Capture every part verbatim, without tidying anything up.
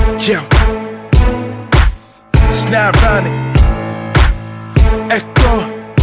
Yeah. It's not ironic. Echo.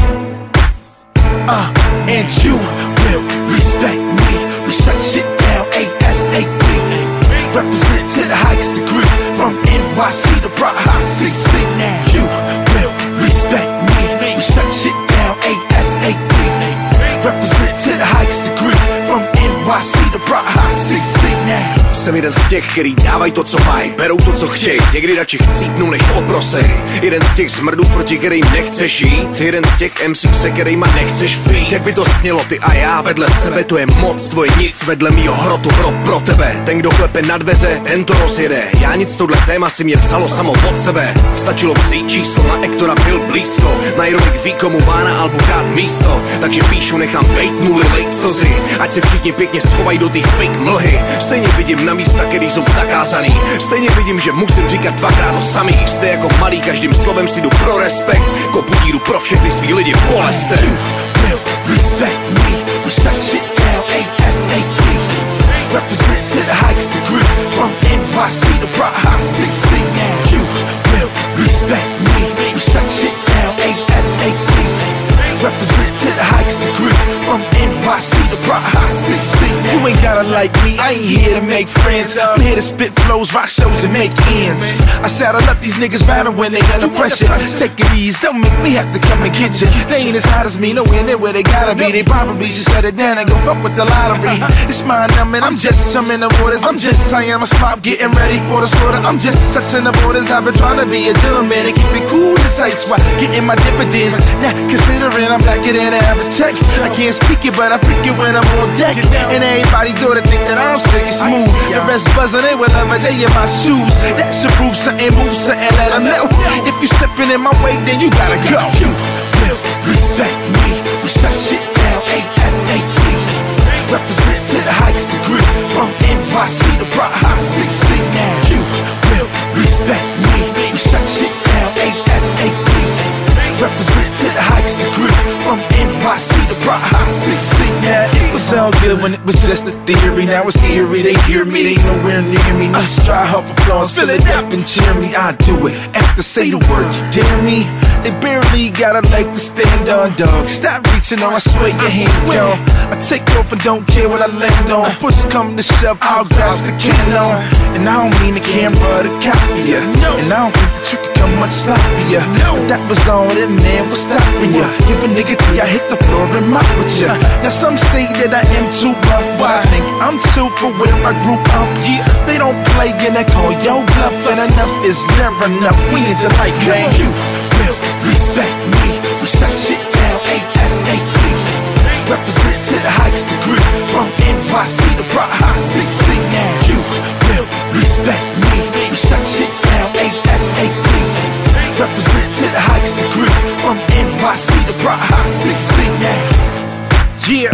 Uh, and you will respect me. We shut shit down ASAP. Represent to the highest degree. From N Y C to Praha C C. Now you will respect me. We shut shit down ASAP. Represent to the highest degree. From N Y C to Praha C C. Now jsem jeden z těch, který dávají to, co mají, berou to, co chtějí, někdy radši chcípnou, než oprosej. Jeden z těch zmrdů, proti kterým nechceš jít, jeden z těch em cé, se kterýma nechceš feed. Jak by to snělo, ty a já vedle sebe, to je moc, tvoje nic, vedle mýho hrotu, hrob pro tebe. Ten, kdo klepe na dveře, ten to rozjede. Já nic, tohle téma si mě psalo samo od sebe. Stačilo vzít číslo, na Ektora byl blízko, na Ironik ví, komu má na albu dát místo. Takže píšu, nechám bejt nuly, lejt slzy, ať se všichni pěkně schovají do těch fake mlhy. Stejně vidím na místa, který jsou zakázaný. Stejně vidím, že musím říkat dvakrát to samý. Jste jako malý, každým slovem si jdu pro respekt. Kopu díru pro všechny svý lidi boleste. You will respect me. We shut shit down ASAP. Represent to the highest degree. From N Y C to Praha C C. Now you will respect me. We shut shit down ASAP. Represent to the highest degree. From N Y C to Praha C C. You ain't gotta like me, I ain't here to make friends. I'm here to spit flows, rock shows, and make ends. I said I let these niggas battle when they under pressure. Take it easy, don't make me have to come and get you. They ain't as hot as me, nowhere near where they gotta be. They probably should shut it down and go fuck with the lottery. It's my number, I'm just some in the waters. I'm just I am a smop, getting ready for the slaughter. I'm just touching the borders. I've been trying to be a gentleman and keep it cool this ice while getting my dividends. Now considering I'm blacker than an average check, I can't speak it, but I freak it when I'm on deck. And everybody do the thing that I'm sick and smooth. The rest buzzing in whatever they in my shoes. That should prove something, move something, let them know. If you stepping in my way, then you gotta go. You will respect me. We shut shit down ASAP. Represent to the highest degree. From N Y C to Praha C C. Now you will respect me. We shut shit down ASAP. Represent to the highest degree. From N Y C to Praha C C. Yeah, it was all good when it was just a theory. Now it's eerie, they hear me, they nowhere near me. Let's try help applause, fill it up and cheer me. I do it, after say the word, you dare me? They barely got a leg to stand on, dog. Stop reaching on, I swear your hands gone. I take off and don't care what I land on. Push come to shove, I'll grab the can on. And I don't mean the camera to copy ya. And I don't think that you can come much sloppier. But that was all that man was stopping ya. Give a nigga three, I hit the floor and mop with ya. Now some say that I am too rough, but I think I'm too for where I grew up. Yeah, they don't play and they call yo bluff. And enough is never enough. We ain't just like man. You will respect me. We shut shit down ASAP. Represent to the highest degree. From N Y C to Praha C C. Now you will respect me. We shut shit down ASAP. Represent to the highest degree. From N Y C to Praha C C. Now yeah,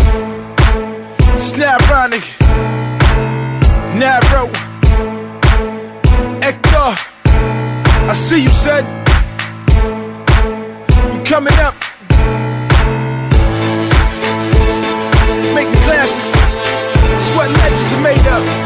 it's not ironic. Narrow Echo, I see you, son. You coming up, making classics. It's what legends are made of.